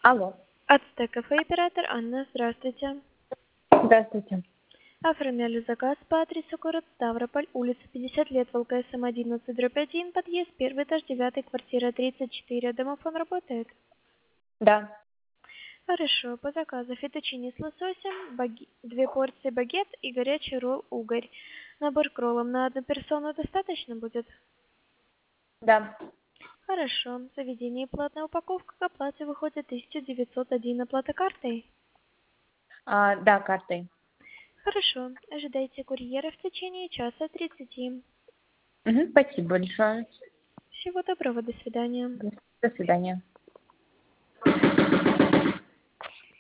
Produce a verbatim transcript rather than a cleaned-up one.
Алло. Ацтек кафе оператор Анна, здравствуйте. Здравствуйте. Оформляли заказ по адресу город Ставрополь, улица пятьдесят лет, ВЛКСМ одиннадцать, дробь один, подъезд первый этаж, девятый, квартира тридцать четыре. Домофон работает? Да. Хорошо, по заказу фетучини с лососем, баги... две порции багет и горячий ролл угорь. Набор к роллам на одну персону достаточно будет? Да. Хорошо, в заведении платная упаковка, к оплате выходит тысяча девятьсот один, оплата картой? А, да, картой. Хорошо, ожидайте курьера в течение часа тридцати. Угу, спасибо большое. Всего доброго, до свидания. До свидания.